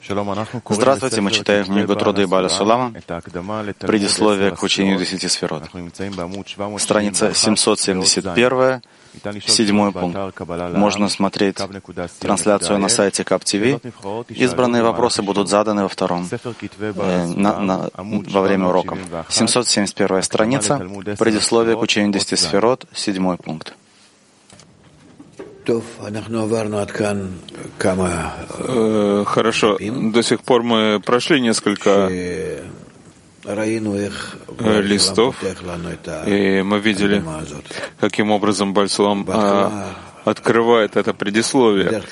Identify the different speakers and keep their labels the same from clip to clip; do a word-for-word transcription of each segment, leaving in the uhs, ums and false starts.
Speaker 1: Здравствуйте, мы читаем книгу Труды Бааля Сулама, предисловие к учению десяти сферот. Страница семьсот семьдесят один, седьмой пункт. Можно смотреть трансляцию на сайте Кап ти ви. Избранные вопросы будут заданы во втором, э, на, на, во время урока. семьсот семьдесят первая страница, предисловие к учению десяти сферот, седьмой пункт.
Speaker 2: Хорошо. До сих пор мы прошли несколько листов, и мы видели, каким образом Бааль Сулам открывает это предисловие.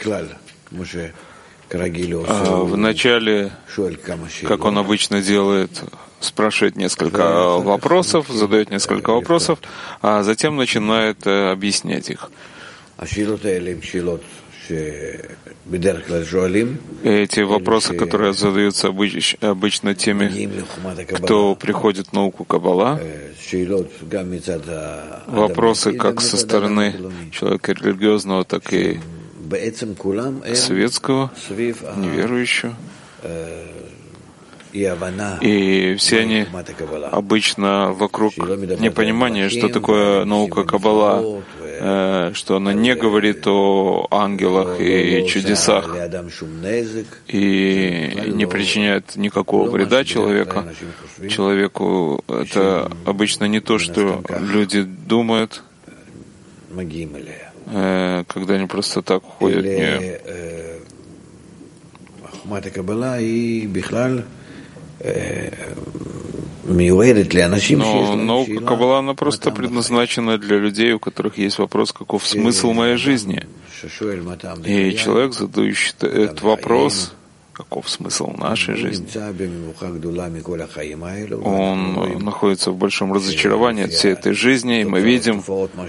Speaker 2: Вначале, как он обычно делает, спрашивает несколько вопросов, задает несколько вопросов, а затем начинает объяснять их. Эти вопросы, которые задаются обычно теми, кто приходит в науку Каббала, вопросы как со стороны человека религиозного, так и светского, неверующего. И все они обычно вокруг непонимания, что такое наука Каббала, что она не говорит о ангелах и чудесах и не причиняет никакого вреда человеку. Человеку это обычно не то, что люди думают, когда они просто так уходят в нее. Но наука Каббала, она просто предназначена для людей, у которых есть вопрос, каков смысл моей жизни. И человек, задающий этот вопрос, каков смысл нашей жизни, он находится в большом разочаровании от всей этой жизни, и мы видим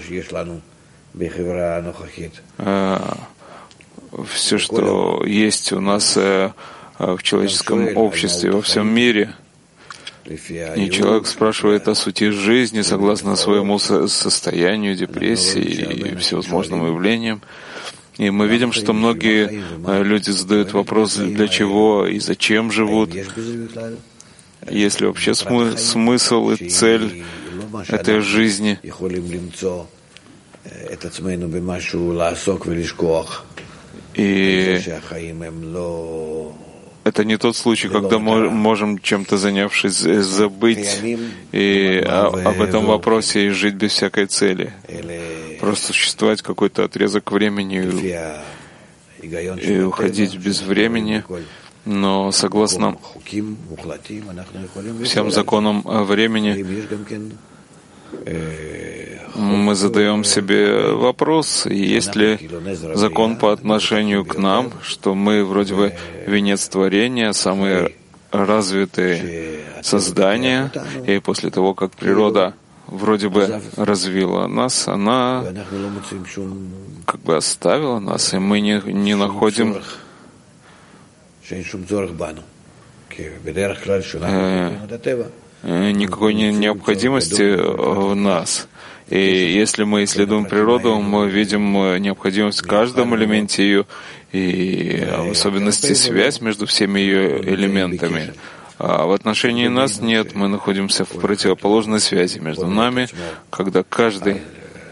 Speaker 2: все, что есть у нас в человеческом обществе, во всем мире. И человек спрашивает о сути жизни согласно своему состоянию, депрессии и всевозможным явлениям. И мы видим, что многие люди задают вопрос, для чего и зачем живут, есть ли вообще смы- смысл и цель этой жизни. И это не тот случай, когда мы можем чем-то занявшись забыть и об этом вопросе и жить без всякой цели. Просто существовать какой-то отрезок времени и уходить без времени. Но согласно всем законам времени мы задаем себе вопрос, есть ли закон по отношению к нам, что мы вроде бы венец творения, самые развитые создания, и после того, как природа вроде бы развила нас, она как бы оставила нас, и мы не, не находим э, никакой необходимости в нас. И если мы исследуем природу, мы видим необходимость в каждом элементе ее, и в особенности связь между всеми ее элементами. А в отношении нас нет, мы находимся в противоположной связи между нами, когда каждый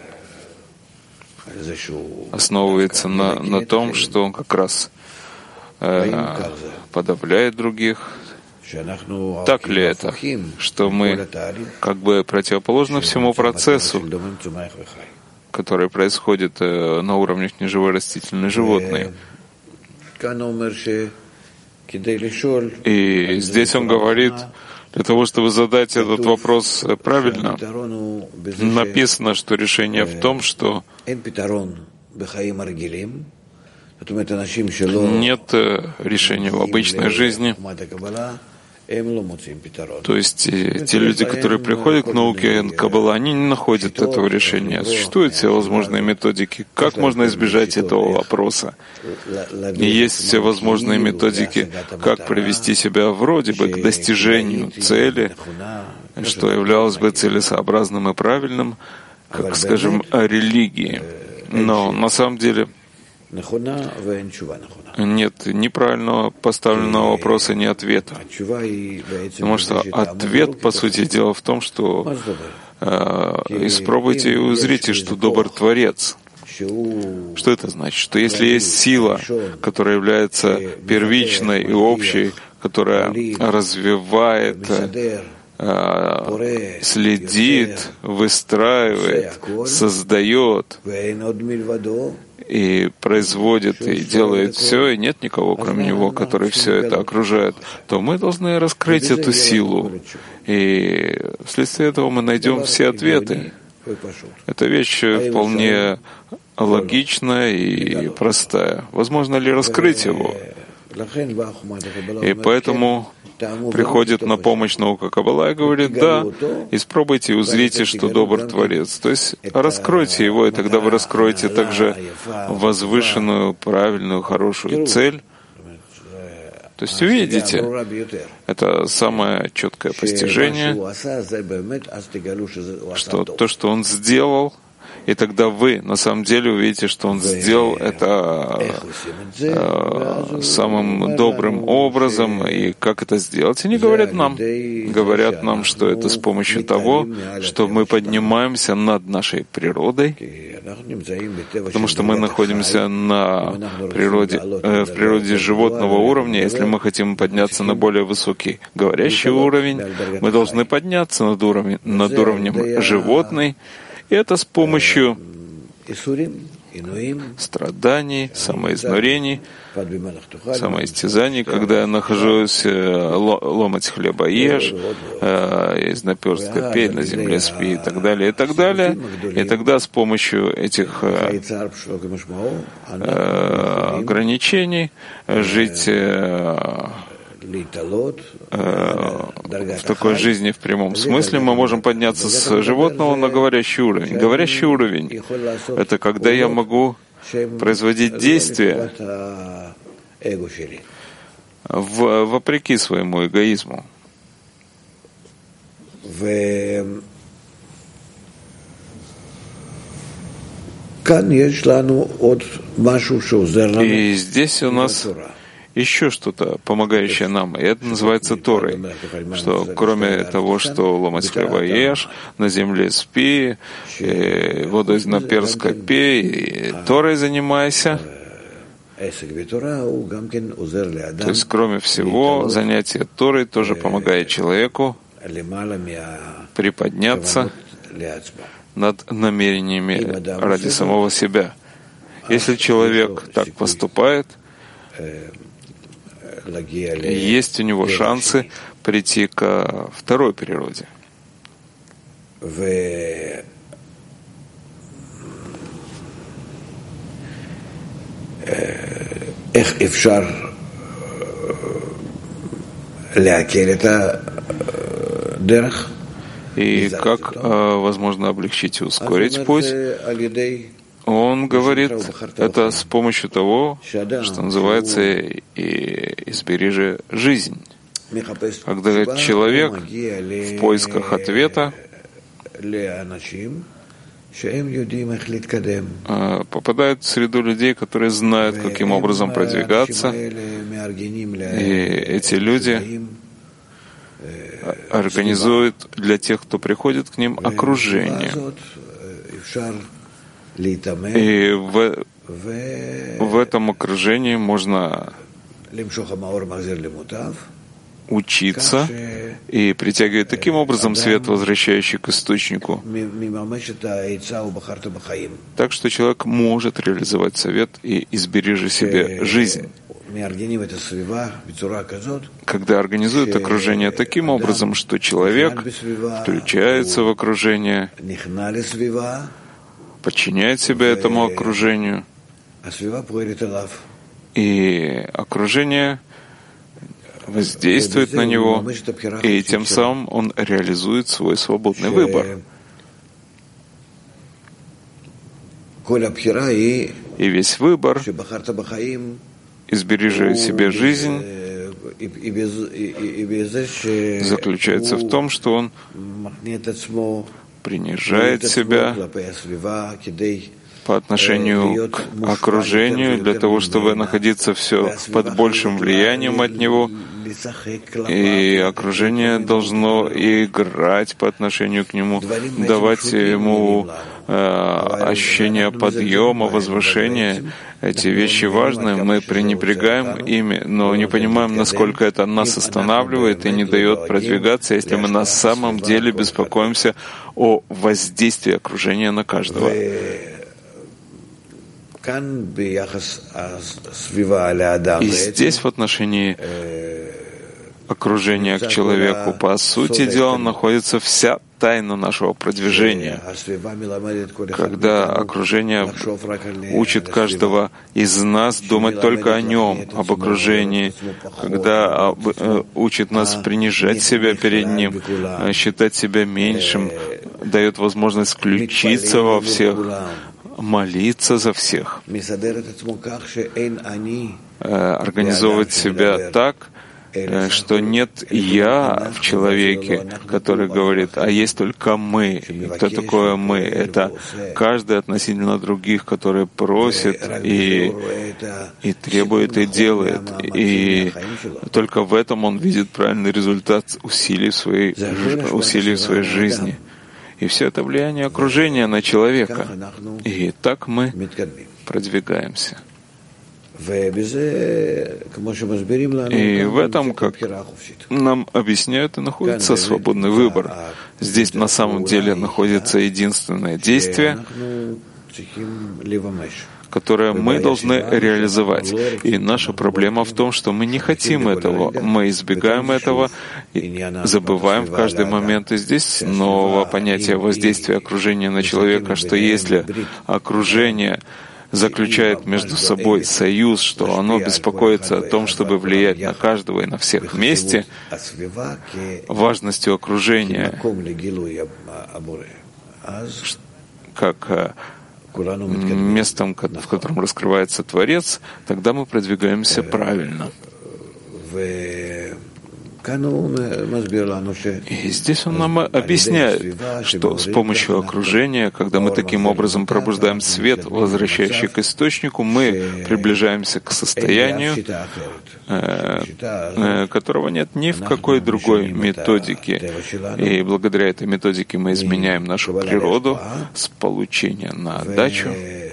Speaker 2: основывается на, на том, что он как раз э, подавляет других. Так ли это, что мы как бы противоположны всему процессу, который происходит на уровнях неживой растительной животной? И здесь он говорит, для того, чтобы задать этот вопрос правильно, написано, что решение в том, что нет решения в обычной жизни. То есть те люди, которые приходят к науке Каббала, они не находят этого решения. Существуют все возможные методики, как можно избежать этого вопроса. И есть все возможные методики, как привести себя вроде бы к достижению цели, что являлось бы целесообразным и правильным, как, скажем, религии. Но на самом деле Нет неправильного поставленного вопроса, ни ответа. Потому что ответ, по сути дела, в том, что э, испробуйте и узрите, что добр Творец. Что это значит? Что если есть сила, которая является первичной и общей, которая развивает, э, следит, выстраивает, создает и производит, и делает все, и нет никого, кроме Него, который все это окружает, то мы должны раскрыть эту силу. И вследствие этого мы найдем все ответы. Эта вещь вполне логичная и простая. Возможно ли раскрыть его? И поэтому приходит на помощь наука Каббала и говорит: да, испробуйте и узрите, что добр Творец. То есть раскройте его, и тогда вы раскроете также возвышенную, правильную, хорошую цель. То есть увидите, это самое четкое постижение, что то, что он сделал, и тогда вы на самом деле увидите, что он сделал это э, самым добрым образом, и как это сделать. Они говорят нам, говорят нам, что это с помощью того, что мы поднимаемся над нашей природой, потому что мы находимся на природе, э, в природе животного уровня. Если мы хотим подняться на более высокий говорящий уровень, мы должны подняться над уровнем, над уровнем животной. И это с помощью страданий, самоизнурений, самоистязаний, когда я нахожусь, ломать хлеба ешь, из наперстка пей, на земле спи, и так далее, и так далее. И тогда с помощью этих ограничений жить в такой жизни в прямом смысле мы можем подняться с животного на говорящий уровень. Говорящий уровень — это когда я могу производить действия в, вопреки своему эгоизму. И здесь у нас еще что-то, помогающее нам, и это называется Торой, что кроме того, что ломать хлеба ешь, на земле спи, воду из наперстка пей, и Торой занимайся. То есть, кроме всего, занятие Торой тоже помогает человеку приподняться над намерениями ради самого себя. Если человек так поступает, есть у него шансы прийти ко второй природе. И как возможно облегчить и ускорить путь? Он говорит, это с помощью того, что называется и «избери жизнь». Когда человек в поисках ответа попадает в среду людей, которые знают, каким образом продвигаться, и эти люди организуют для тех, кто приходит к ним, окружение. И в, в этом окружении можно учиться и притягивать таким образом свет, возвращающий к источнику, так что человек может реализовать совет и избережи себе жизнь. Когда организует окружение таким образом, что человек включается в окружение, подчиняет себя этому окружению, и окружение воздействует на него, и тем самым он реализует свой свободный выбор. И весь выбор, избережи себе жизнь, заключается в том, что он принижает себя по отношению к окружению, для того, чтобы находиться все под большим влиянием от него. И окружение должно играть по отношению к нему, давать ему э, ощущение подъема, возвышения. Эти вещи важны, мы пренебрегаем ими, но не понимаем, насколько это нас останавливает и не дает продвигаться, если мы на самом деле беспокоимся о воздействии окружения на каждого. И здесь в отношении окружения к человеку, по сути дела, находится вся тайна нашего продвижения. Когда окружение учит каждого из нас думать только о нем, об окружении, когда учит нас принижать себя перед ним, считать себя меньшим, дает возможность включиться во всех, молиться за всех, организовывать себя так, что нет «я» в человеке, который говорит, а есть только «мы». Кто такое «мы»? Это каждый относительно других, который просит и, и требует, и делает. И только в этом он видит правильный результат усилий в своей, усилий в своей жизни. И все это влияние окружения на человека. И так мы продвигаемся. И в этом, как нам объясняют, и находится свободный выбор. Здесь на самом деле находится единственное действие, которое мы должны реализовать. И наша проблема в том, что мы не хотим этого, мы избегаем этого, и забываем в каждый момент. И здесь снова понятие воздействия окружения на человека, что если окружение заключает между собой союз, что оно беспокоится о том, чтобы влиять на каждого и на всех вместе, важностью окружения, как местом, в котором раскрывается Творец, тогда мы продвигаемся правильно. И здесь он нам объясняет, что с помощью окружения, когда мы таким образом пробуждаем свет, возвращающий к источнику, мы приближаемся к состоянию, которого нет ни в какой другой методике. И благодаря этой методике мы изменяем нашу природу с получения на отдачу.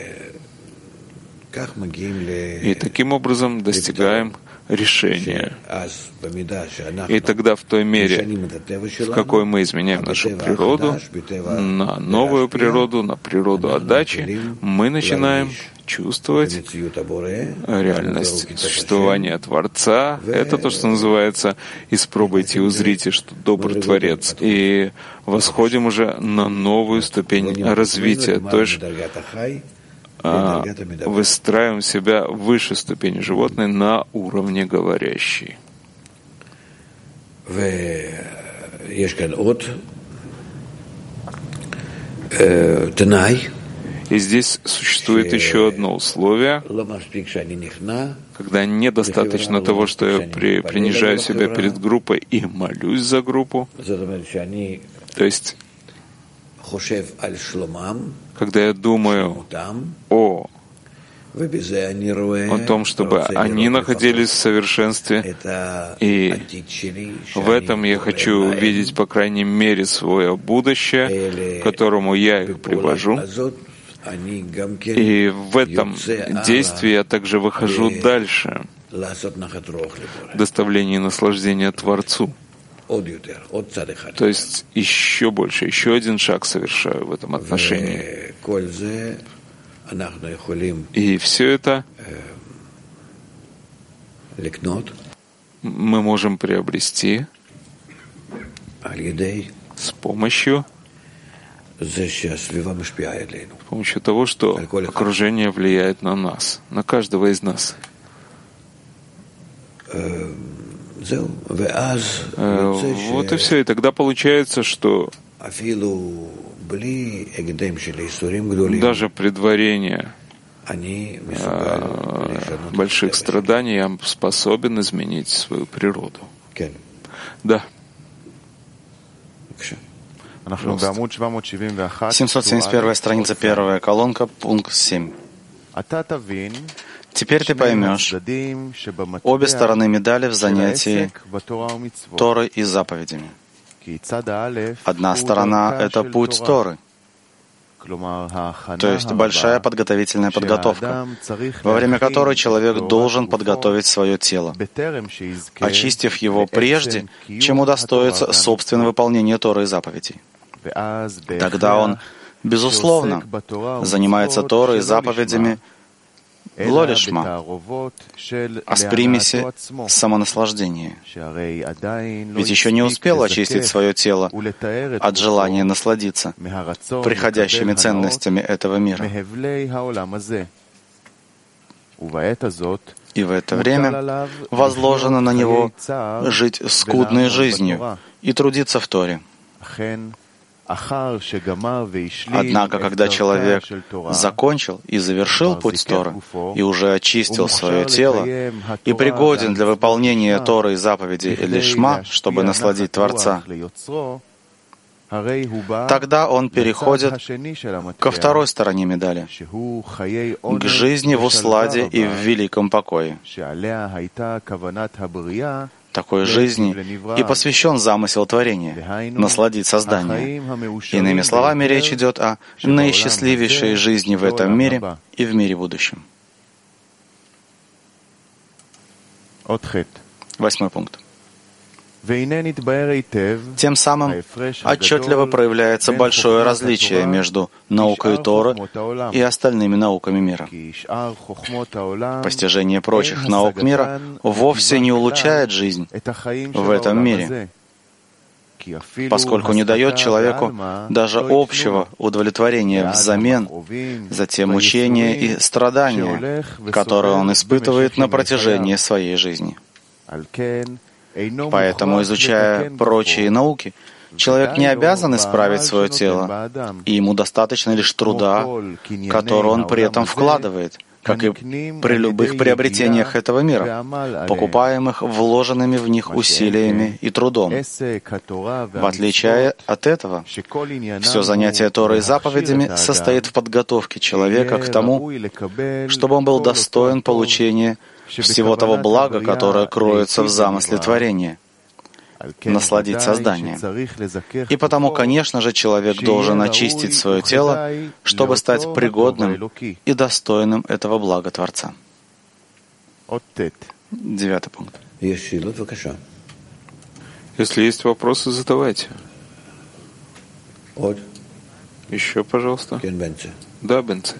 Speaker 2: И таким образом достигаем решения. И тогда в той мере, в какой мы изменяем нашу природу на новую природу, на природу отдачи, мы начинаем чувствовать реальность существования Творца. Это то, что называется «испробуйте и узрите, что добр Творец». И восходим уже на новую ступень развития, то есть выстраиваем себя выше ступени животной на уровне говорящей. И здесь существует еще одно условие, когда недостаточно того, что я при, принижаю себя перед группой и молюсь за группу, то есть когда я думаю о, о том, чтобы они находились в совершенстве, и в этом я хочу видеть, по крайней мере, свое будущее, к которому я их привожу. И в этом действии я также выхожу дальше, в доставлении наслаждения Творцу. То есть еще больше, еще один шаг совершаю в этом отношении. И все это мы можем приобрести с помощью, с помощью того, что окружение влияет на нас, на каждого из нас. Вот и все. И тогда получается, что даже предварение больших страданий я способен изменить свою природу. Да.
Speaker 1: семьсот семьдесят первая страница, первая колонка, пункт семь. Теперь ты поймешь обе стороны медали в занятии Торой и заповедями. Одна сторона — это путь Торы, то есть большая подготовительная подготовка, во время которой человек должен подготовить свое тело, очистив его прежде, чем удостоится собственного выполнения Торы и заповедей. Тогда он, безусловно, занимается Торой и заповедями лолишма, а с примеси самонаслаждения. Ведь еще не успел очистить свое тело от желания насладиться приходящими ценностями этого мира. И в это время возложено на него жить скудной жизнью и трудиться в Торе. Однако, когда человек закончил и завершил путь Торы, и уже очистил свое тело, и пригоден для выполнения Торы и заповедей лишма, чтобы насладить Творца, тогда он переходит ко второй стороне медали, к жизни в усладе и в великом покое. Такой жизни и посвящен замысел творения — насладить создание. Иными словами, речь идет о наисчастливейшей жизни в этом мире и в мире будущем. Восьмой пункт. Тем самым отчетливо проявляется большое различие между наукой Торы и остальными науками мира. Постижение прочих наук мира вовсе не улучшает жизнь в этом мире, поскольку не дает человеку даже общего удовлетворения взамен за те мучения и страдания, которые он испытывает на протяжении своей жизни. Поэтому, изучая прочие науки, человек не обязан исправить свое тело, и ему достаточно лишь труда, который он при этом вкладывает, как и при любых приобретениях этого мира, покупаемых вложенными в них усилиями и трудом. В отличие от этого, все занятие Торой и заповедями состоит в подготовке человека к тому, чтобы он был достоин получения всего того блага, которое кроется в замысле творения, насладить созданием. И потому, конечно же, человек должен очистить свое тело, чтобы стать пригодным и достойным этого блага Творца. Девятый пункт.
Speaker 2: Если есть вопросы, задавайте. Еще, пожалуйста. Да, Бенце.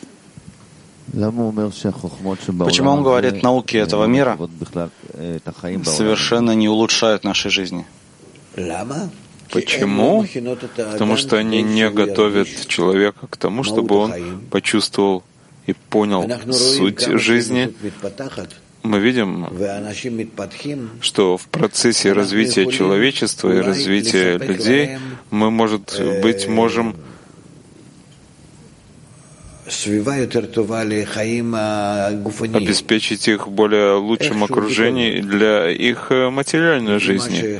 Speaker 1: Почему он говорит, науки этого мира совершенно не улучшают нашей жизни?
Speaker 2: Почему? Потому что они не готовят человека к тому, чтобы он почувствовал и понял суть жизни. Мы видим, что в процессе развития человечества и развития людей мы, может быть, можем обеспечить их более лучшим окружением для их материальной жизни.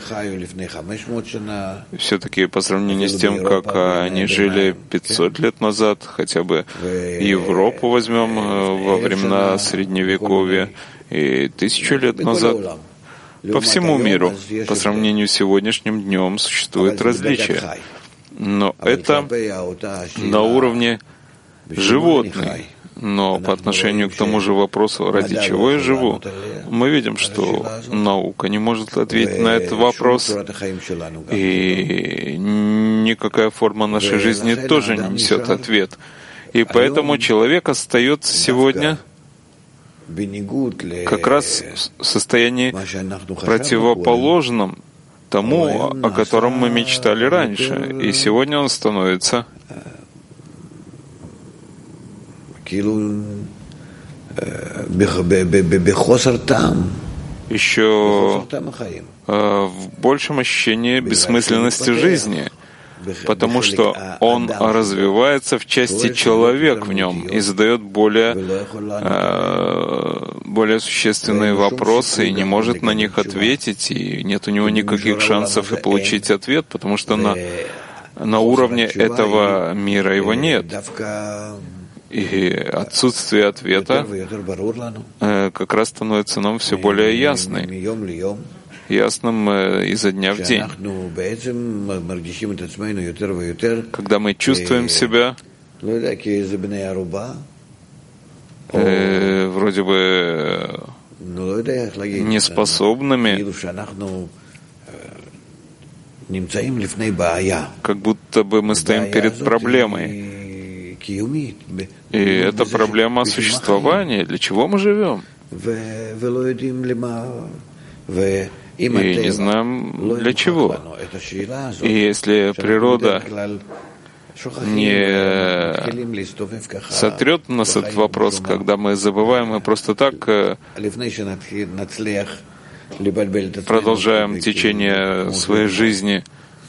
Speaker 2: Все-таки по сравнению с тем, как они жили пятьсот лет назад, хотя бы Европу возьмем во времена Средневековья и тысячу лет назад, по всему миру, по сравнению с сегодняшним днем, существует различия. Но это на уровне животный. Но по отношению к тому же вопросу, ради чего я живу, мы видим, что наука не может ответить на этот вопрос, и никакая форма нашей жизни тоже не несет ответ. И поэтому человек остается сегодня как раз в состоянии противоположном тому, о котором мы мечтали раньше. И сегодня он становится еще в большем ощущении бессмысленности жизни, потому что он развивается в части человек в нем и задает более, более существенные вопросы и не может на них ответить, и нет у него никаких шансов и получить ответ, потому что на на уровне этого мира его нет. И отсутствие ответа как раз становится нам все более ясным, ясным изо дня в день. Когда мы чувствуем себя э, вроде бы неспособными, как будто бы мы стоим перед проблемой. И это проблема существования. Для чего мы живем? И не знаем, для чего. И если природа не сотрет нас этот вопрос, когда мы забываем и просто так продолжаем течение своей жизни,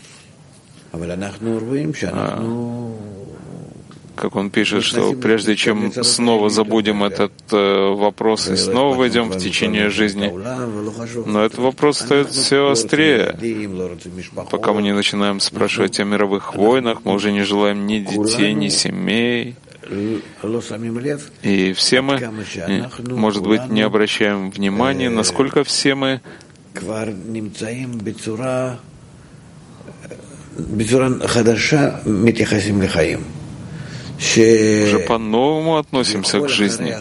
Speaker 2: как он пишет, что прежде чем снова забудем этот э, вопрос и снова войдем в течение жизни, но этот вопрос стоит все острее. Пока мы не начинаем спрашивать о мировых войнах, мы уже не желаем ни детей, ни семей. И все мы, может быть, не обращаем внимания, насколько все мы уже по-новому относимся к жизни,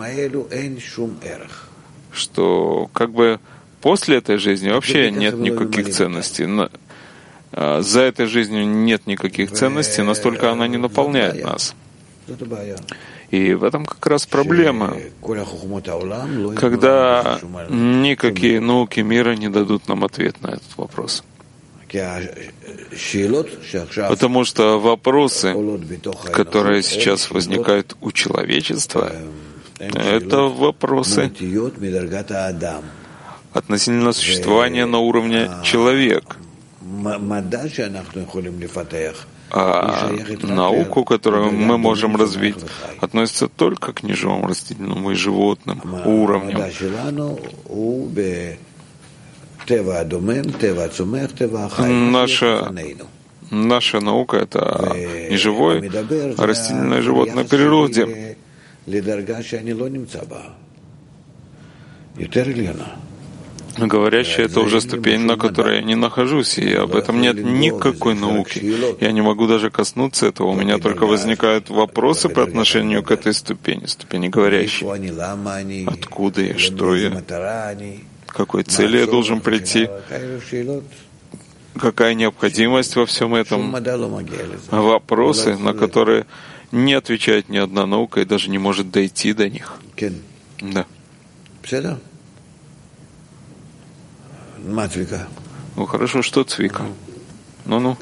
Speaker 2: что как бы после этой жизни вообще нет никаких ценностей. За этой жизнью нет никаких ценностей, настолько она не наполняет нас. И в этом как раз проблема, когда никакие науки мира не дадут нам ответ на этот вопрос. Потому что вопросы, которые сейчас возникают у человечества, это вопросы относительно существования на уровне человека. А науку, которую мы можем развить, относится только к неживому, растительному и животным уровням. Наша, наша наука — это не живой, а растительное животное природе. Говорящая — это уже ступень, на которой я не нахожусь, и об этом нет никакой науки. Я не могу даже коснуться этого. У меня только возникают вопросы по отношению к этой ступени, ступени говорящей. Откуда я, что я? К какой цели я должен прийти, какая необходимость во всем этом. Вопросы, на которые не отвечает ни одна наука и даже не может дойти до них. Да. Ну хорошо, что Цвика? Ну-ну.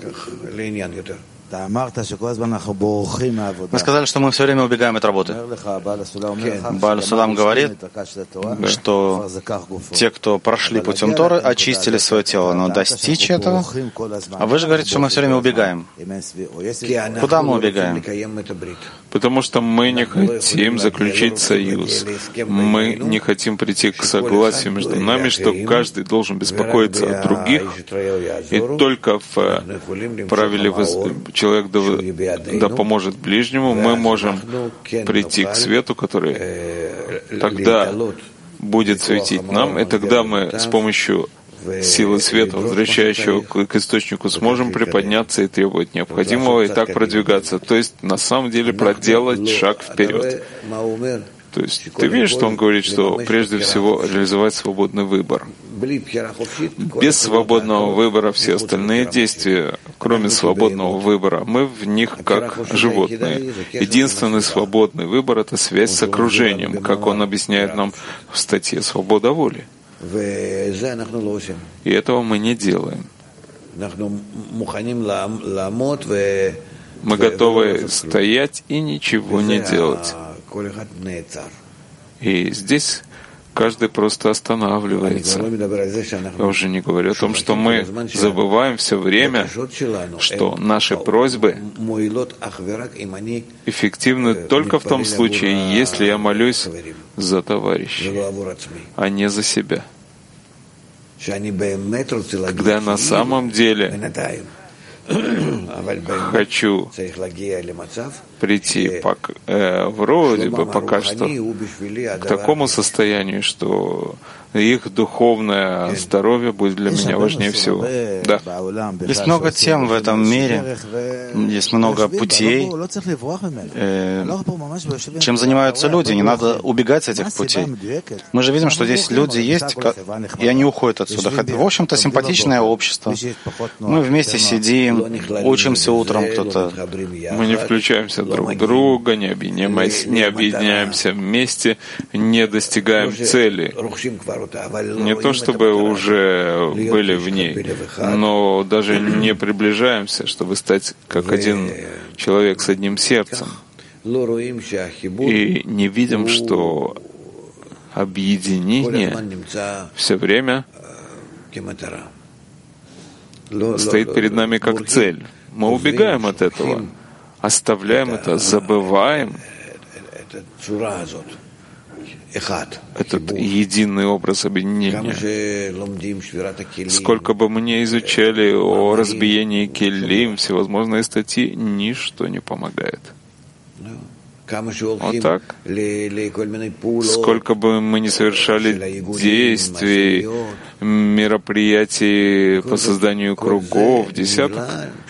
Speaker 1: Вы сказали, что мы все время убегаем от работы. Бааль Сулам говорит, что те, кто прошли путем Торы, очистили свое тело, но достичь этого... А вы же говорите, что мы все время убегаем. Куда мы убегаем?
Speaker 2: Потому что мы не хотим заключить союз. Мы не хотим прийти к согласию между нами, что каждый должен беспокоиться о других, и только в правиле человек да, да поможет ближнему, мы можем прийти к свету, который тогда будет светить нам, и тогда мы с помощью силы света, возвращающего к, к источнику, сможем приподняться и требовать необходимого, и так продвигаться. То есть, на самом деле, проделать шаг вперед. То есть, ты видишь, что он говорит, что прежде всего реализовать свободный выбор. Без свободного выбора все остальные действия, кроме свободного выбора, мы в них как животные. Единственный свободный выбор — это связь с окружением, как он объясняет нам в статье «Свобода воли». И этого мы не делаем. Мы готовы стоять и ничего не делать. И здесь каждый просто останавливается. Я уже не говорю о том, что мы забываем все время, что наши просьбы эффективны только в том случае, если я молюсь за товарищей, а не за себя. Когда я на самом деле хочу прийти по, э, вроде бы пока что к такому состоянию, что их духовное здоровье будет для меня важнее всего. Да.
Speaker 1: Есть много тем в этом мире, есть много путей, э, чем занимаются люди, не надо убегать с этих путей. Мы же видим, что здесь люди есть, и они уходят отсюда. В общем-то, симпатичное общество. Мы вместе сидим, учимся утром, кто-то...
Speaker 2: Мы не включаемся друг в друга, не объединяемся, не объединяемся вместе, не достигаем цели. Не то чтобы уже были в ней, но даже не приближаемся, чтобы стать как один человек с одним сердцем. И не видим, что объединение все время стоит перед нами как цель. Мы убегаем от этого, оставляем это, забываем этот единый образ объединения. Сколько бы мы ни изучали о разбиении келим, всевозможные статьи, ничто не помогает. Вот так. Сколько бы мы ни совершали действий, мероприятий по созданию кругов, десяток,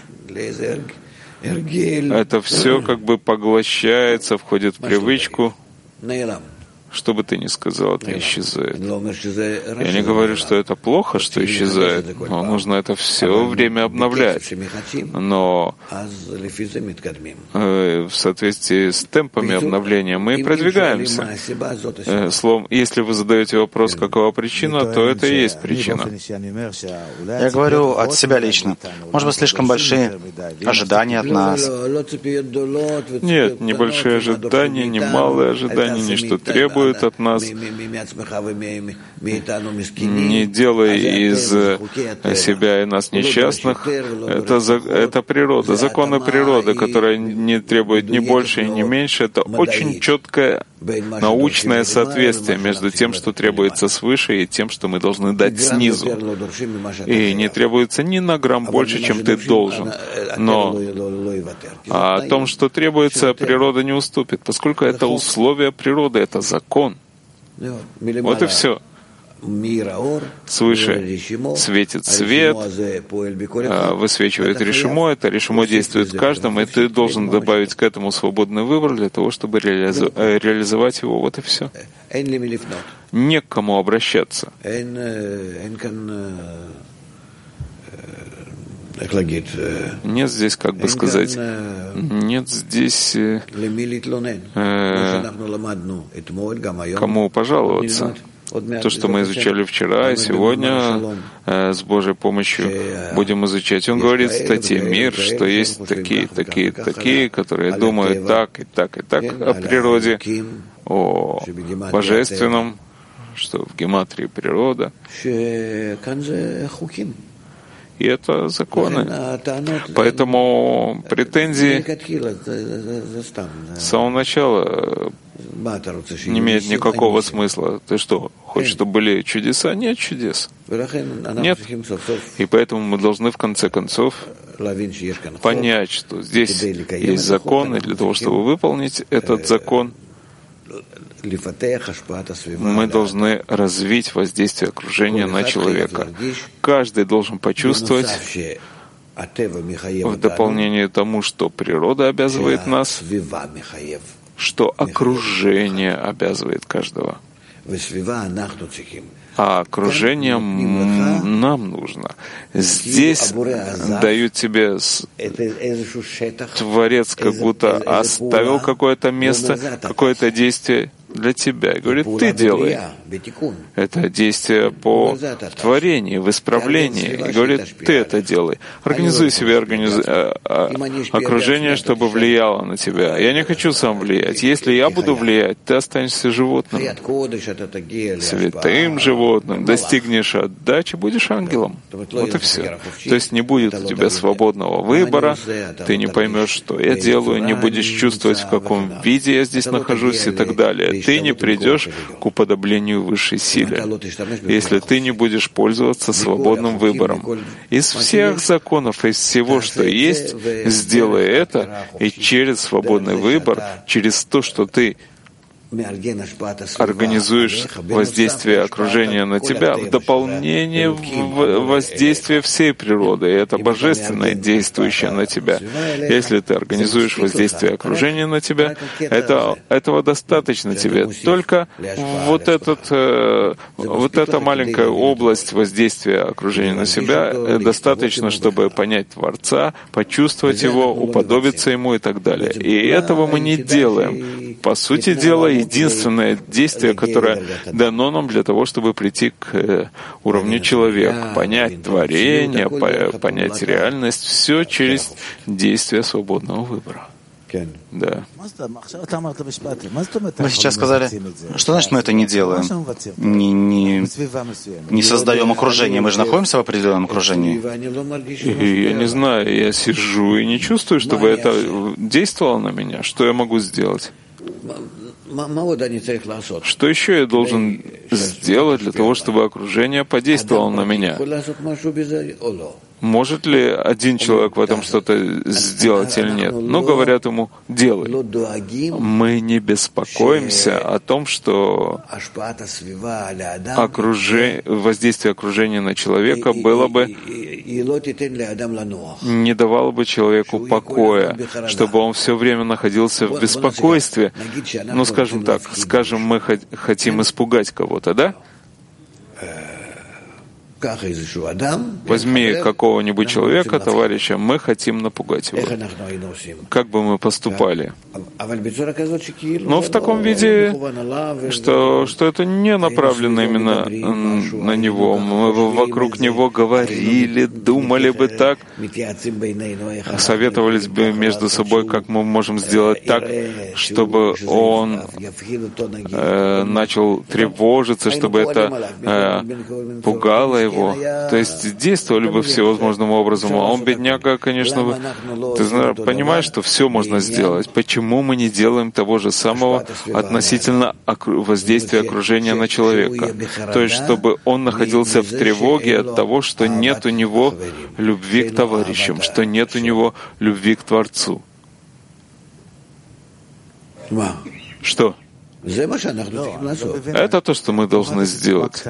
Speaker 2: это все как бы поглощается, входит в привычку. Что бы ты ни сказал, это исчезает. Я не говорю, что это плохо, что исчезает, но нужно это все время обновлять. Но э, в соответствии с темпами обновления мы продвигаемся. Э, словом, если вы задаете вопрос, какова причина, то это и есть причина.
Speaker 1: Я говорю от себя лично. Может быть, слишком большие ожидания от нас.
Speaker 2: Нет, небольшие ожидания, не малые ожидания, ничто требует от нас. Не делай из себя и нас несчастных. Это, это природа, законы природы, которая не требует ни больше, ни меньше. Это очень четкое научное соответствие между тем, что требуется свыше, и тем, что мы должны дать снизу. И не требуется ни на грамм больше, чем ты должен. Но о том, что требуется, природа не уступит, поскольку это условие природы, это закон. Вот и все. Свыше светит свет, высвечивает решимо, это решимо действует в каждом, и ты должен добавить к этому свободный выбор для того, чтобы реализовать его. Вот и все. Не к кому обращаться. Нет здесь, как бы сказать, нет здесь э, кому пожаловаться. То, что мы изучали вчера и сегодня, э, с Божьей помощью будем изучать. Он говорит в статье «Мир», что есть такие, такие, такие, которые думают так и так и так о природе, о божественном, что в гематрии природа. И это законы. Поэтому претензии с самого начала не имеют никакого смысла. Ты что, хочешь, чтобы были чудеса? Нет чудес. Нет. И поэтому мы должны в конце концов понять, что здесь есть закон, и для того, чтобы выполнить этот закон, мы должны развить воздействие окружения на человека. Каждый должен почувствовать, в дополнение тому, что природа обязывает нас, что окружение обязывает каждого. А окружение нам нужно. Здесь дают тебе Творец, как будто оставил какое-то место, какое-то действие для тебя. И говорит, ты делай. Это действие по творению, в исправлении. И говорит, ты это делай. Организуй себе организ... окружение, чтобы влияло на тебя. Я не хочу сам влиять. Если я буду влиять, ты останешься животным. Святым животным. Достигнешь отдачи, будешь ангелом. Вот и все. То есть не будет у тебя свободного выбора. Ты не поймешь, что я делаю, не будешь чувствовать, в каком виде я здесь нахожусь и так далее. ты не придешь к уподоблению высшей силе, если ты не будешь пользоваться свободным выбором. Из всех законов, из всего, что есть, сделай это, и через свободный выбор, через то, что ты организуешь воздействие окружения на тебя в дополнение воздействия всей природы, и это божественное, действующее на тебя. Если ты организуешь воздействие окружения на тебя, это, этого достаточно тебе. Только вот, этот, вот эта маленькая область воздействия окружения на себя достаточно, чтобы понять Творца, почувствовать Его, уподобиться Ему и так далее. И этого мы не делаем. По сути дела, единственное действие, которое дано нам для того, чтобы прийти к уровню человека, понять творение, понять реальность, все через действие свободного выбора. Да.
Speaker 1: Вы сейчас сказали, что значит мы это не делаем? Не, не, не создаем окружение. Мы же находимся в определенном окружении.
Speaker 2: И я не знаю, я сижу и не чувствую, чтобы это действовало на меня. Что я могу сделать? Что еще я должен сделать для того, чтобы окружение подействовало на меня? Может ли один человек в этом что-то сделать или нет? Но говорят ему, делай. Мы не беспокоимся о том, что окружение, воздействие окружения на человека было бы, не давало бы человеку покоя, чтобы он все время находился в беспокойстве. Ну, скажем так, скажем, мы хотим испугать кого-то, да? Возьми какого-нибудь человека, товарища, мы хотим напугать его. Как бы мы поступали? Но в таком виде, что, что это не направлено именно на него. Мы вокруг него говорили, думали бы так, советовались бы между собой, как мы можем сделать так, чтобы он э, начал тревожиться, чтобы это э, пугало его. То есть действовали бы всевозможным образом. А он, бедняга, конечно, бы, ты знаешь, понимаешь, что все можно сделать. Почему мы не делаем того же самого относительно воздействия окружения на человека? То есть, чтобы он находился в тревоге от того, что нет у него любви к товарищам, что нет у него любви к Творцу. Что? Это то, что мы должны сделать.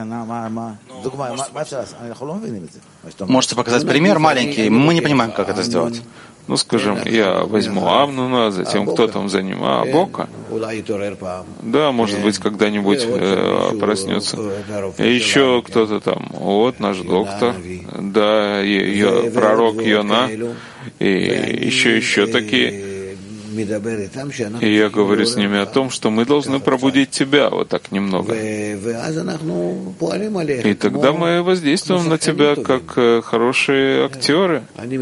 Speaker 1: Можете показать пример маленький? Мы не понимаем, как это сделать.
Speaker 2: Ну, скажем, я возьму Амнуна, затем кто там за ним? А, Бока? Да, может быть, когда-нибудь э, проснется. И еще кто-то там. Вот наш доктор. Да, ее, пророк Йона. И еще, еще такие. И я говорю с ними о том, что мы должны пробудить тебя вот так немного. И тогда мы воздействуем на тебя как хорошие актеры.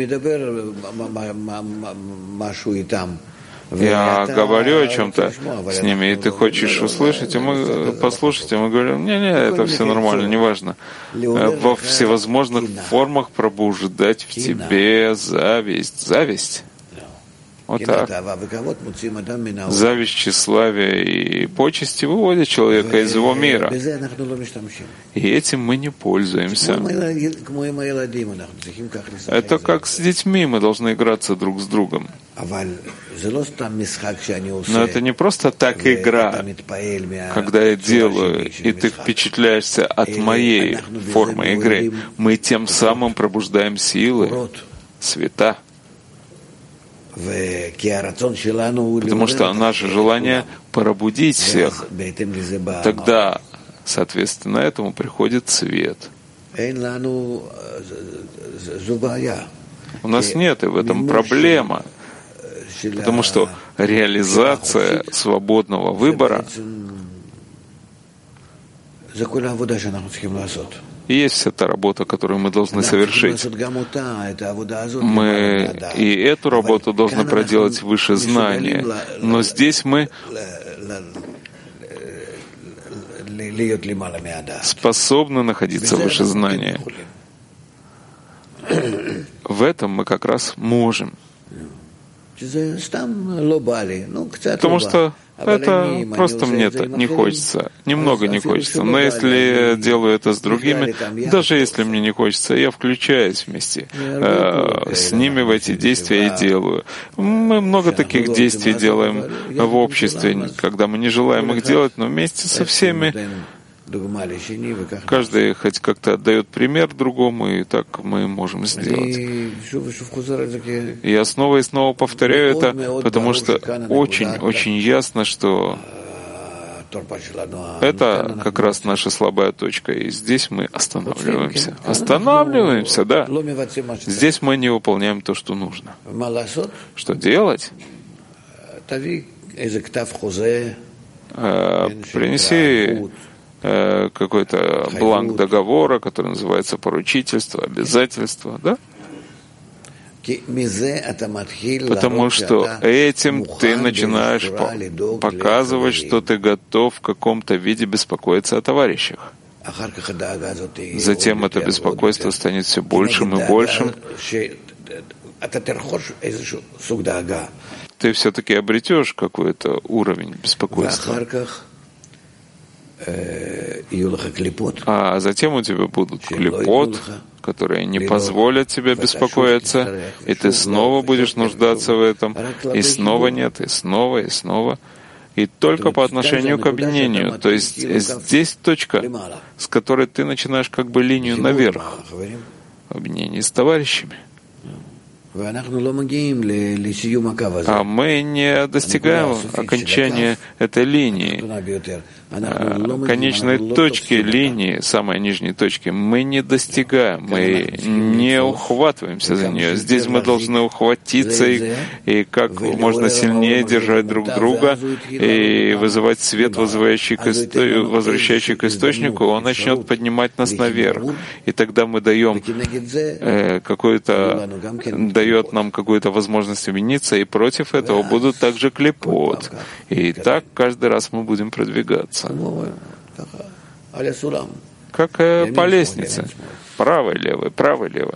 Speaker 2: Я говорю о чем-то с ними, и ты хочешь услышать, и мы послушать, и мы говорим, не-не, это все нормально, неважно. Во всевозможных формах пробуждать в тебе зависть. Зависть. Вот так. Зависть, тщеславие и почести выводят человека из его мира. И этим мы не пользуемся. Это как с детьми, мы должны играться друг с другом. Но это не просто так игра, когда я делаю, и ты впечатляешься от моей формы игры. Мы тем самым пробуждаем силы, света. Потому что наше желание пробудить всех, тогда, соответственно, этому приходит свет. У нас нет и в этом проблема, потому что реализация свободного выбора и есть вся та работа, которую мы должны совершить. Мы и эту работу должны проделать выше знания. Но здесь мы способны находиться выше знания. В этом мы как раз можем. Потому что Это просто мне-то не хочется, немного не хочется. Но если делаю это с другими, даже если мне не хочется, я включаюсь вместе э, с ними в эти действия и делаю. Мы много таких действий делаем в обществе, когда мы не желаем их делать, но вместе со всеми каждый хоть как-то отдает пример другому, и так мы можем сделать. Я снова и снова повторяю это, потому что очень-очень ясно, что это как раз наша слабая точка, и здесь мы останавливаемся. Останавливаемся, да. Здесь мы не выполняем то, что нужно. Что делать? Принеси какой-то бланк договора, который называется поручительство, обязательство, да? Потому что этим ты начинаешь показывать, что ты готов в каком-то виде беспокоиться о товарищах. Затем это беспокойство станет все большим и большим. Ты все-таки обретешь какой-то уровень беспокойства. А затем у тебя будут клипот, которые не позволят тебе беспокоиться, и ты снова будешь нуждаться в этом, и снова нет, и снова, и снова. И только по отношению к объединению. То есть здесь точка, с которой ты начинаешь как бы линию наверх. Объединение с товарищами. А мы не достигаем окончания этой линии, конечной точки линии, самой нижней точки. Мы не достигаем, мы не ухватываемся за нее. Здесь мы должны ухватиться и, и как можно сильнее держать друг друга и вызывать свет, вызывающий к исто... возвращающий к источнику, он начнет поднимать нас наверх. И тогда мы даем э, какой-то дает нам какую-то возможность объединиться, и против этого будут также клипот. И так каждый раз мы будем продвигаться. Как э, по лестнице. Правой, левой, правой, левой.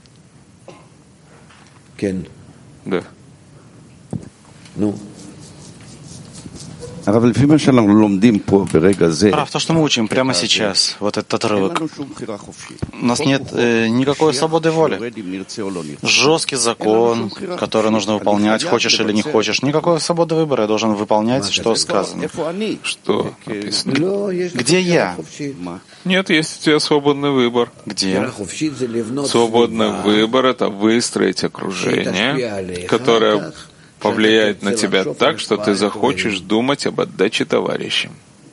Speaker 2: Да.
Speaker 1: Ну. Прав, то, что мы учим прямо сейчас, вот этот отрывок. У нас нет э, никакой свободы воли. Жесткий закон, который нужно выполнять, хочешь или не хочешь. Никакой свободы выбора, я должен выполнять, что сказано.
Speaker 2: Что написано?
Speaker 1: Где я?
Speaker 2: Нет, есть у тебя свободный выбор.
Speaker 1: Где?
Speaker 2: Свободный выбор — это выстроить окружение, которое повлияет на тебя так, что ты захочешь думать об отдаче товарищам.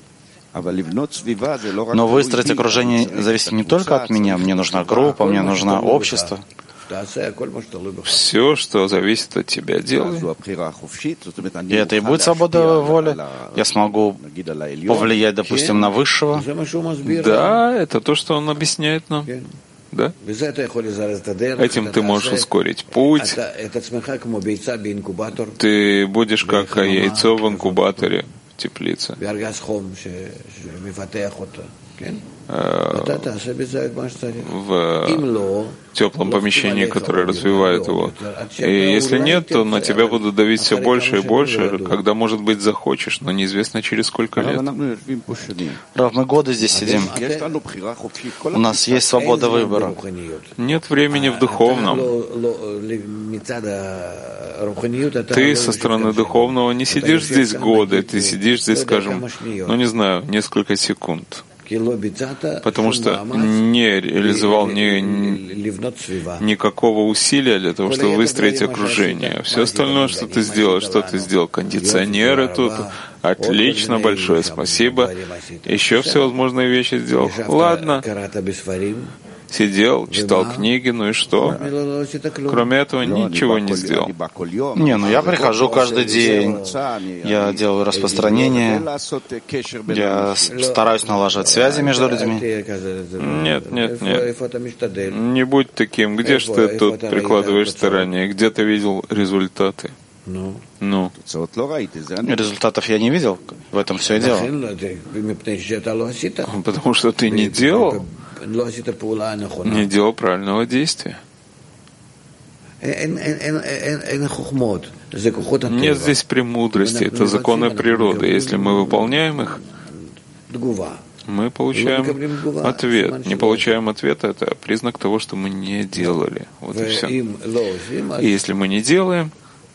Speaker 1: Но выстроить окружение зависит не только от меня. Мне нужна группа, мне нужно общество.
Speaker 2: Все, что зависит от тебя, делай.
Speaker 1: И это и будет свобода воли. Я смогу повлиять, допустим, на высшего.
Speaker 2: Да, это то, что он объясняет нам. Да? Этим ты можешь ускорить путь. Ты будешь как яйцо в инкубаторе, в теплице. В теплом помещении, которое развивает его. И если нет, то на тебя будут давить все больше и больше, когда, может быть, захочешь, но неизвестно через сколько лет.
Speaker 1: Рав, мы годы здесь сидим. У нас есть свобода выбора.
Speaker 2: Нет времени в духовном. Ты со стороны духовного не сидишь здесь годы, ты сидишь здесь, скажем, ну не знаю, несколько секунд. Потому что не реализовал ни, никакого усилия для того, чтобы выстроить окружение. Все остальное, что ты сделал, что ты сделал? Кондиционеры тут. Отлично, большое спасибо. Еще всевозможные вещи сделал. Ладно. Сидел, читал книги, ну и что? Кроме этого ничего не сделал.
Speaker 1: Не, ну я прихожу каждый день, я делаю распространение, я стараюсь налаживать связи между людьми.
Speaker 2: Нет, нет, нет. Не будь таким. Где ж ты тут прикладываешь старания? Где ты видел результаты? Ну.
Speaker 1: Результатов я не видел, в этом все и дело.
Speaker 2: Потому что ты не делал. Не делал правильного действия. Нет здесь премудрости, это законы природы. Если мы выполняем их, мы получаем ответ. Не получаем ответа — это признак того, что мы не делали. Вот и все. И если мы не делаем,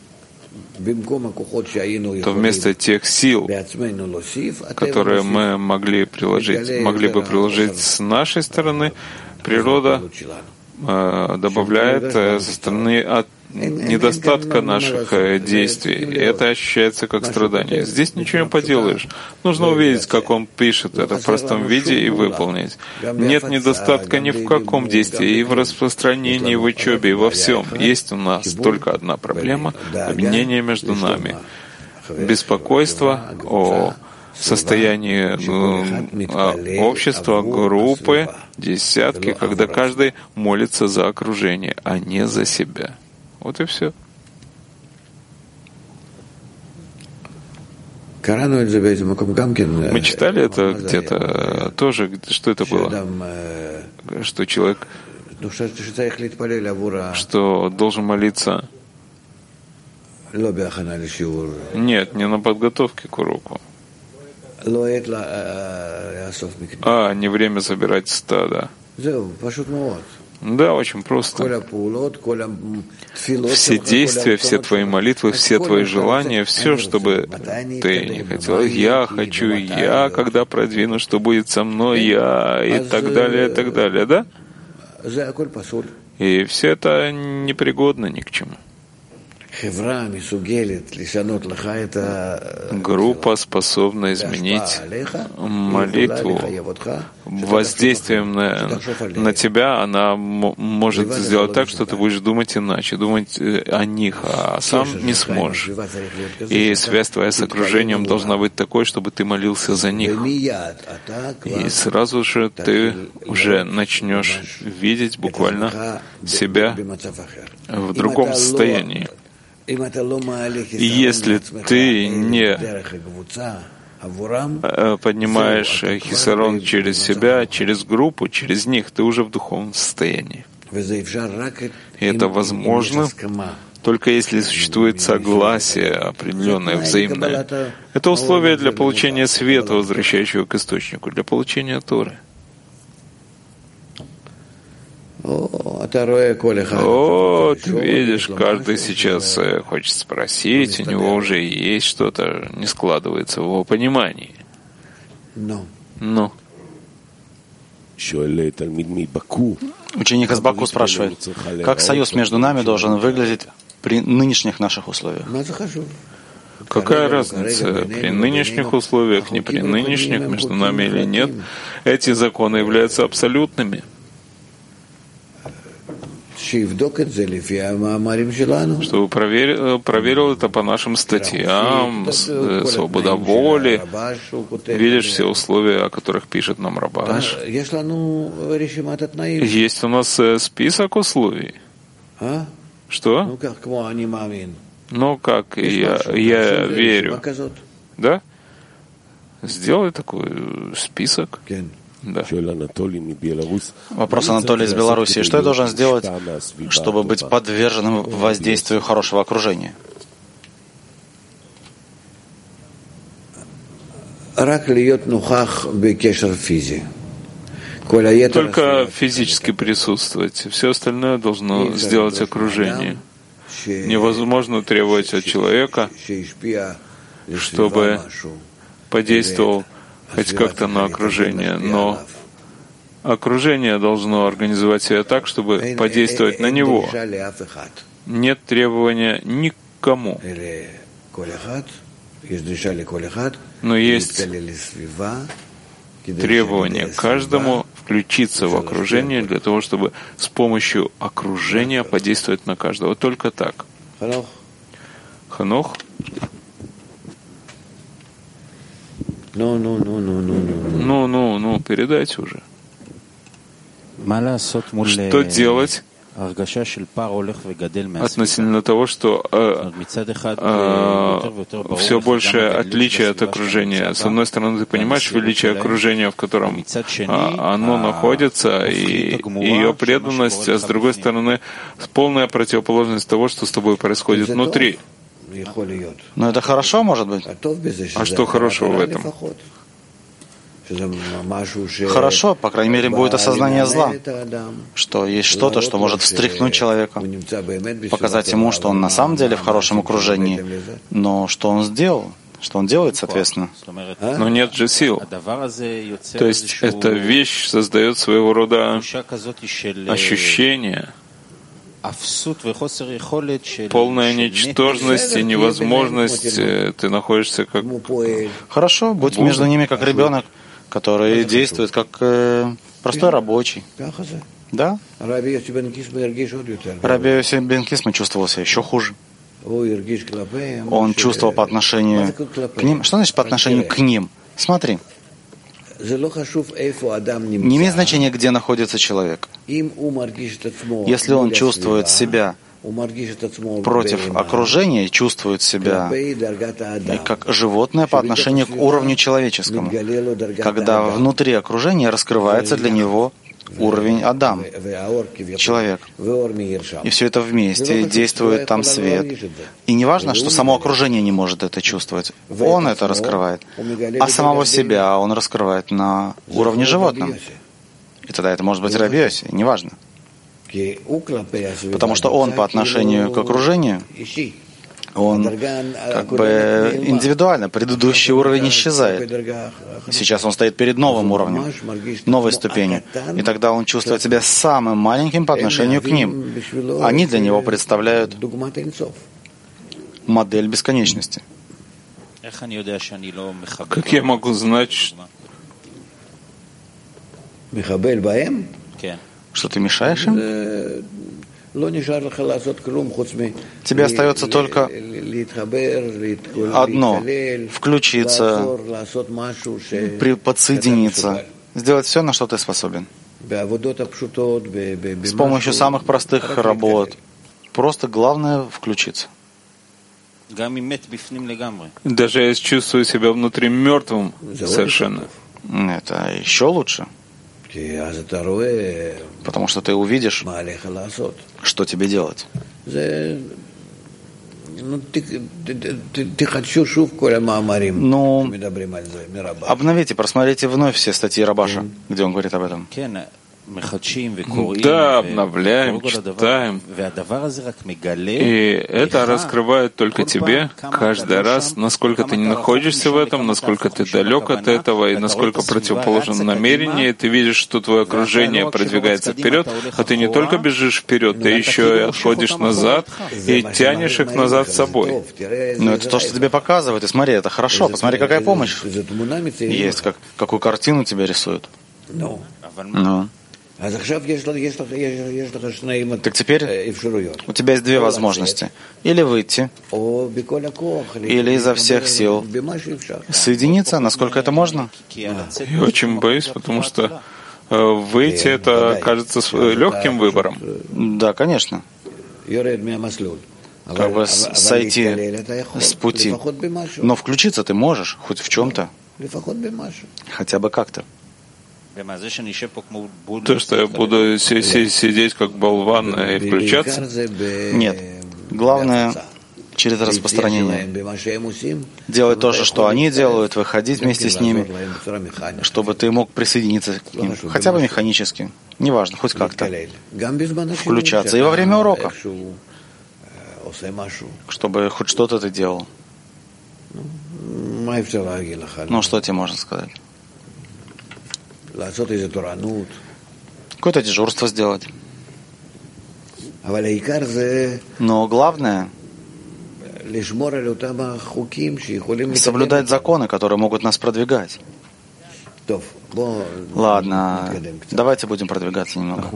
Speaker 2: то вместо тех сил, которые мы могли приложить, могли бы приложить с нашей стороны, природа добавляет со стороны от недостатка наших действий. И это ощущается как страдание. Здесь ничего не поделаешь. Нужно увидеть, как он пишет это в простом виде и выполнить. Нет недостатка ни в каком действии, и в распространении, и в учебе, и во всем. Есть у нас только одна проблема — объединение между нами. Беспокойство о состоянии общества, группы, десятки, когда каждый молится за окружение, а не за себя. Вот и все. Мы читали это где-то тоже, что это было? Что человек, что должен молиться. Нет, не на подготовке к уроку. А, не время собирать стадо. Да, очень просто. Все действия, все твои молитвы, все твои желания, все, чтобы ты не хотел. Я хочу, я, когда продвину, что будет со мной, я, и так далее, и так далее, да? И все это непригодно ни к чему. Группа способна изменить молитву воздействием на, на тебя. Она м- может сделать так, что ты будешь думать иначе, думать о них, а сам не сможешь. И связь твоя с окружением должна быть такой, чтобы ты молился за них. И сразу же ты уже начнешь видеть буквально себя в другом состоянии. И если ты не поднимаешь хисарон через себя, через группу, через них, ты уже в духовном состоянии. И это возможно только если существует согласие определенное, взаимное. Это условие для получения света, возвращающего к источнику, для получения Торы. О, ты видишь, каждый сейчас хочет спросить, у него уже есть что-то, не складывается в его понимании. Но.
Speaker 1: Ученик из Баку спрашивает, как союз между нами должен выглядеть при нынешних наших условиях?
Speaker 2: Какая разница, при нынешних условиях, не при нынешних, между нами или нет? Эти законы являются абсолютными. Чтобы проверил, проверил это по нашим статьям, свобода воли. Видишь все условия, о которых пишет нам Рабаш. Есть у нас список условий. Что? Ну, как я, я верю. Да? Сделай такой список. Да.
Speaker 1: Вопрос Анатолий из Беларуси. Что я должен сделать, чтобы быть подверженным воздействию хорошего окружения?
Speaker 2: Только физически присутствовать. Все остальное должно сделать окружение. Невозможно требовать от человека, чтобы подействовал хоть как-то на окружение, но окружение должно организовать себя так, чтобы подействовать на него. Нет требования никому, но есть требование каждому включиться в окружение для того, чтобы с помощью окружения подействовать на каждого. Только так. Ханох?
Speaker 3: Ну, ну, ну, ну, ну, ну.
Speaker 2: Ну, ну, ну, передайте уже. Что делать относительно того, что э, э, все большее отличие от окружения. С одной стороны, ты понимаешь величие окружения, в котором э, оно находится, и ее преданность, а с другой стороны, полная противоположность того, что с тобой происходит внутри.
Speaker 1: Но это хорошо, может быть?
Speaker 2: А что хорошего в этом?
Speaker 1: Хорошо, по крайней мере, будет осознание зла, что есть что-то, что может встряхнуть человека, показать ему, что он на самом деле в хорошем окружении, но что он сделал, что он делает, соответственно.
Speaker 2: Но нет же сил. То есть эта вещь создает своего рода ощущение, полная ничтожность и невозможность, ты находишься как...
Speaker 1: Хорошо, будь между ними как ребенок, который действует как э, простой рабочий. Да? Раби Йоси бен Кисма чувствовал себя еще хуже. Он чувствовал по отношению к ним. Что значит по отношению к ним? Смотри. Не имеет значения, где находится человек. Если он чувствует себя против окружения, чувствует себя как животное по отношению к уровню человеческому, когда внутри окружения раскрывается для него уровень Адам, человек. И все это вместе, действует там свет. И не важно, что само окружение не может это чувствовать. Он это раскрывает. А самого себя он раскрывает на уровне животном. И тогда это может быть Раби Йоси, неважно. Потому что он по отношению к окружению, он как бы индивидуально, предыдущий уровень исчезает. Сейчас он стоит перед новым уровнем, новой ступенью. И тогда он чувствует себя самым маленьким по отношению к ним. Они для него представляют модель бесконечности.
Speaker 2: Как я могу знать, что...
Speaker 1: Что ты мешаешь им? Тебе остается только одно — включиться, подсоединиться, сделать все, на что ты способен. С помощью самых простых работ. Просто главное — включиться.
Speaker 2: Даже я чувствую себя внутри мертвым совершенно.
Speaker 1: Это еще лучше. Потому что ты увидишь, что тебе делать. Ну, обновите, просмотрите вновь все статьи Рабаша, где он говорит об этом.
Speaker 2: Да, обновляем, читаем. И это раскрывает только тебе каждый раз, насколько ты не находишься в этом, насколько ты далек от этого, и насколько противоположно намерение. И ты видишь, что твое окружение продвигается вперед, а ты не только бежишь вперед, ты еще и отходишь назад и тянешь их назад с собой.
Speaker 1: Но это то, что тебе показывает. И смотри, это хорошо. Посмотри, какая помощь есть, как, какую картину тебе рисуют. Ну. Так теперь у тебя есть две возможности. Или выйти, или изо всех сил соединиться, насколько это можно.
Speaker 2: Я очень боюсь, потому что выйти это кажется легким выбором.
Speaker 1: Да, конечно. Как бы сойти с пути. Но включиться ты можешь, хоть в чем-то. Хотя бы как-то.
Speaker 2: То, что я буду сидеть как болван и включаться?
Speaker 1: Нет. Главное, через распространение. Делать то же, что они делают, выходить вместе с ними, чтобы ты мог присоединиться к ним. Хотя бы механически. Неважно, хоть как-то. Включаться. И во время урока. Чтобы хоть что-то ты делал. Ну, что тебе можно сказать? Какое-то дежурство сделать. Но главное — соблюдать законы, которые могут нас продвигать. Ладно, давайте будем продвигаться немного.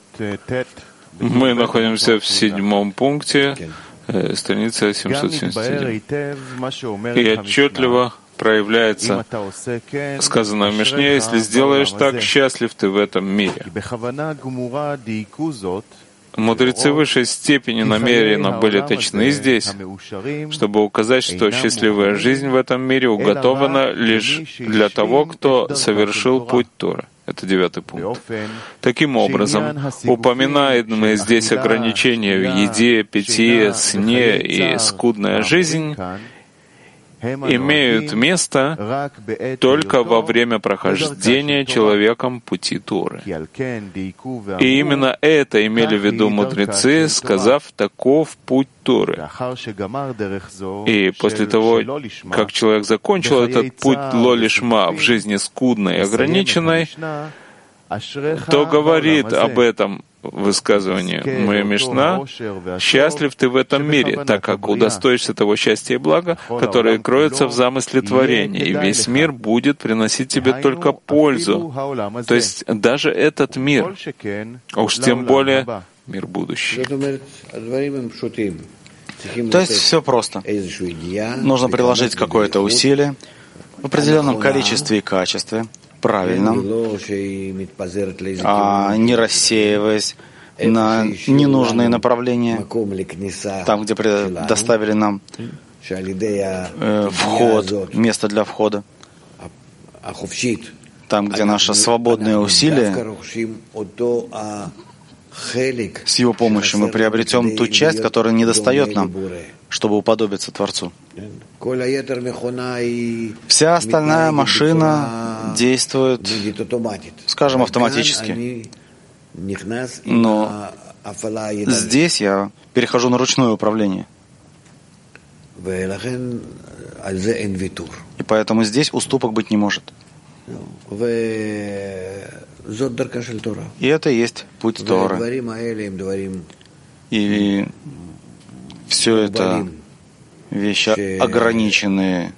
Speaker 2: Мы находимся в седьмом пункте, э, страница семьсот семьдесят один. И отчетливо проявляется сказано в Мишне: если сделаешь так, счастлив ты в этом мире. Мудрецы высшей степени намеренно были точны здесь, чтобы указать, что счастливая жизнь в этом мире уготована лишь для того, кто совершил путь Торы. Это девятый пункт. Таким образом, упоминаемые здесь ограничения в еде, питье, сне и скудная жизнь имеют место только во время прохождения человеком пути Торы. И именно это имели в виду мудрецы, сказав «таков путь Торы». И после того, как человек закончил этот путь ло-лишма в жизни скудной и ограниченной, то говорит об этом высказывание «Моя Мишна, счастлив ты в этом мире, так как удостоишься того счастья и блага, которое кроется в замысле творения, и весь мир будет приносить тебе только пользу». То есть даже этот мир, а уж тем более мир будущий.
Speaker 1: То есть все просто. Нужно приложить какое-то усилие в определенном количестве и качестве, правильном, а не рассеиваясь на ненужные направления, там, где предоставили нам э, вход, место для входа, там, где наше свободное усилие, с его помощью мы приобретем ту часть, которая недостает нам, чтобы уподобиться Творцу. Вся остальная машина действует, скажем, автоматически. Но здесь я перехожу на ручное управление. И поэтому здесь уступок быть не может. И это и есть путь Торы. И все это вещи ограниченные.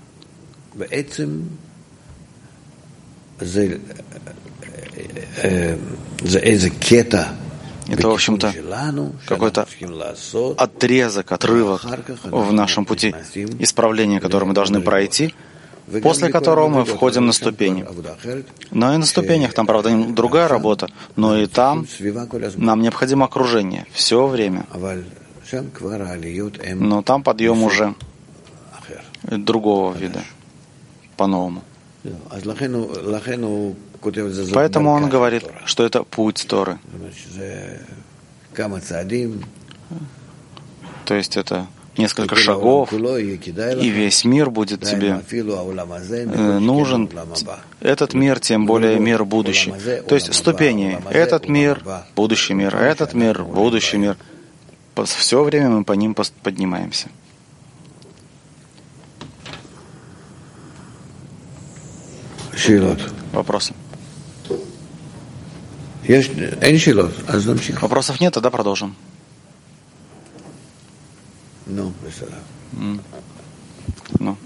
Speaker 1: Это, в общем-то, какой-то отрезок, отрывок в нашем пути исправления, который мы должны пройти, после которого мы входим на ступени. Но и на ступенях там, правда, другая работа, но и там нам необходимо окружение все время. Но там подъем уже другого вида, по-новому. Поэтому он говорит, что это путь Торы. То есть это несколько шагов, и весь мир будет тебе нужен. Этот мир, тем более мир будущий. То есть ступени. Этот мир, будущий мир, этот мир, будущий мир. Все время мы по ним поднимаемся. Вопросы? Вопросов нет, тогда продолжим.
Speaker 3: Ну,
Speaker 1: mm. ну.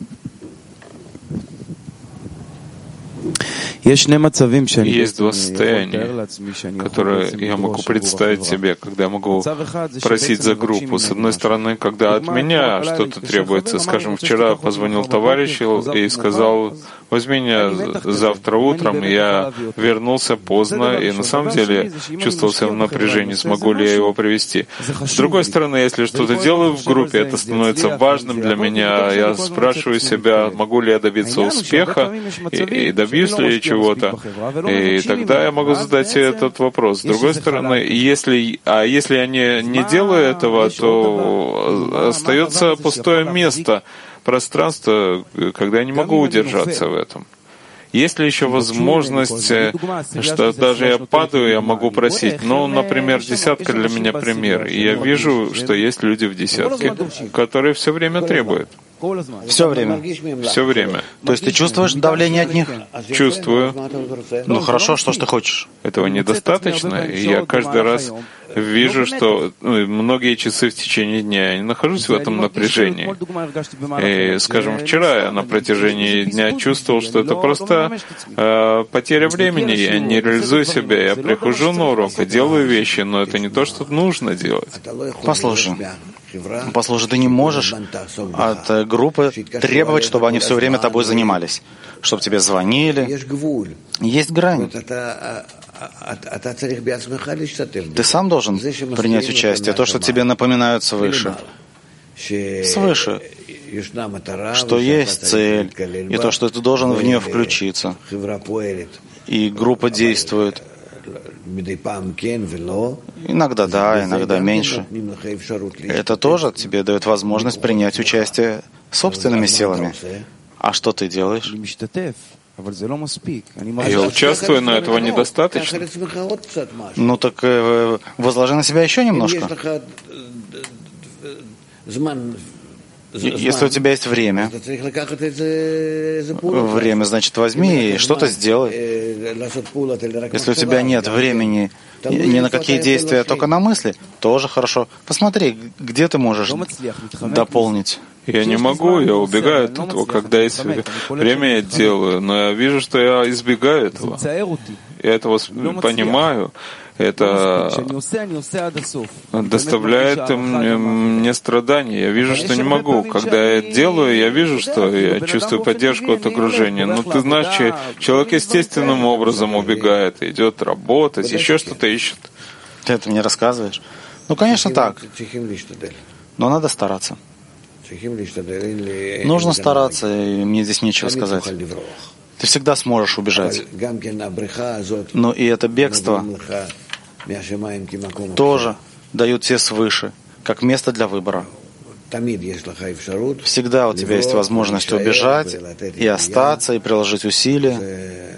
Speaker 2: Есть два состояния, которые я могу представить себе, когда я могу просить за группу. С одной стороны, когда от меня что-то требуется. Скажем, вчера позвонил товарищ и сказал: возьми меня завтра утром. Я вернулся поздно и на самом деле чувствовал себя в напряжении, смогу ли я его привести. С другой стороны, если что-то делаю в группе, это становится важным для меня. Я спрашиваю себя, могу ли я добиться успеха и, и добьюсь ли я чего-то. И тогда я могу задать себе этот вопрос. С другой стороны, если, а если я не, не делаю этого, то остается пустое место, пространство, когда я не могу удержаться в этом. Есть ли еще возможность, что даже я падаю, я могу просить? Ну, например, десятка для меня пример. И я вижу, что есть люди в десятке, которые все время требуют.
Speaker 1: Все время.
Speaker 2: Все время.
Speaker 1: То есть ты чувствуешь давление от них?
Speaker 2: Чувствую.
Speaker 1: Ну хорошо, что ж ты хочешь?
Speaker 2: Этого недостаточно. И я каждый раз вижу, что ну, многие часы в течение дня я не нахожусь в этом напряжении. И, скажем, вчера я на протяжении дня чувствовал, что это просто э, потеря времени. Я не реализую себя. Я прихожу на урок и делаю вещи, но это не то, что нужно делать.
Speaker 1: Послушай. Послушай, ты не можешь от группы требовать, чтобы они все время тобой занимались, чтобы тебе звонили. Есть грань. Ты сам должен принять участие. То, что тебе напоминают свыше. Свыше. Что есть цель. И то, что ты должен в нее включиться. И группа действует. Иногда да, иногда меньше. Это тоже тебе дает возможность принять участие собственными силами. А что ты делаешь?
Speaker 2: Я участвую, но этого недостаточно.
Speaker 1: Ну так э, возложи на себя еще немножко. Если у тебя есть время, время, значит, возьми и что-то сделай. Если у тебя нет времени ни на какие действия, только на мысли, тоже хорошо. Посмотри, где ты можешь дополнить.
Speaker 2: Я не могу, я убегаю от этого. Когда есть время, я делаю, но я вижу, что я избегаю этого. Я этого понимаю. Это доставляет мне, мне страдания. Я вижу, что не могу. Когда я делаю, я вижу, что я чувствую поддержку от окружения. Но ты знаешь, человек естественным образом убегает, идет работать, еще что-то ищет.
Speaker 1: Ты это мне рассказываешь? Ну, конечно, так. Но надо стараться. Нужно стараться, и мне здесь нечего сказать. Ты всегда сможешь убежать. Но и это бегство тоже дают все свыше, как место для выбора. Всегда у тебя есть возможность убежать и остаться, и приложить усилия.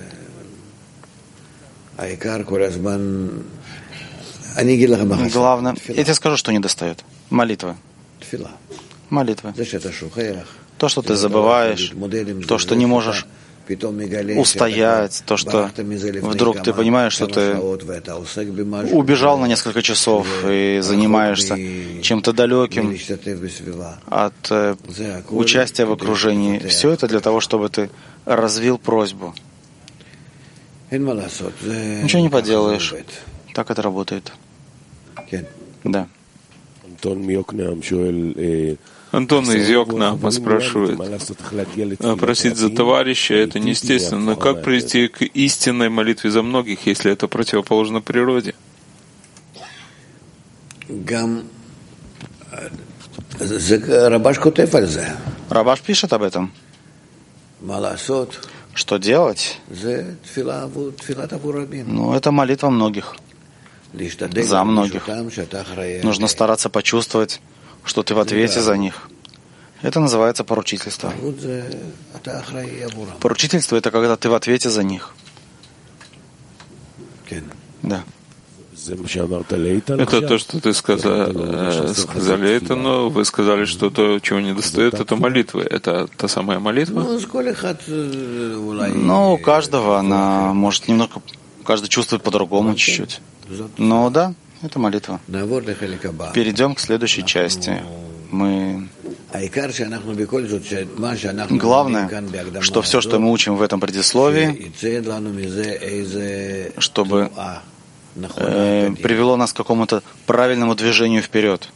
Speaker 1: Главное, я тебе скажу, что недостает. Молитвы. Молитвы. То, что ты забываешь, то, что не можешь устоять, то, что вдруг ты понимаешь, что ты убежал на несколько часов и занимаешься чем-то далеким от э, участия в окружении. Все это для того, чтобы ты развил просьбу. Ничего не поделаешь. Так это работает. Да.
Speaker 2: Антон из Йокнама спрашивает, просить за товарища — это неестественно, но как прийти к истинной молитве за многих, если это противоположно природе?
Speaker 1: Рабаш пишет об этом. Что делать? Ну, это молитва многих. За многих. Нужно стараться почувствовать, что ты в ответе за них. Это называется поручительство. Поручительство — это когда ты в ответе за них. Да.
Speaker 2: Это то, что ты сказал, сказали это, но вы сказали, что то, чего не достает, это молитвы. Это та самая молитва?
Speaker 1: Ну, у каждого она может немного, каждый чувствует по-другому чуть-чуть. Но да, это молитва. Перейдем к следующей части. Мы... Главное, что все, что мы учим в этом предисловии, чтобы э, привело нас к какому-то правильному движению вперед.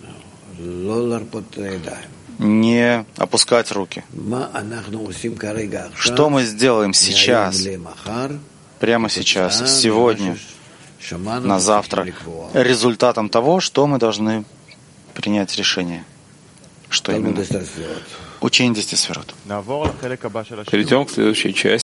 Speaker 1: Не опускать руки. Что мы сделаем сейчас, прямо сейчас, сегодня, на завтра, результатом того, что мы должны принять решение. Что именно? Учение десяти сферот.
Speaker 2: Перейдем к следующей части.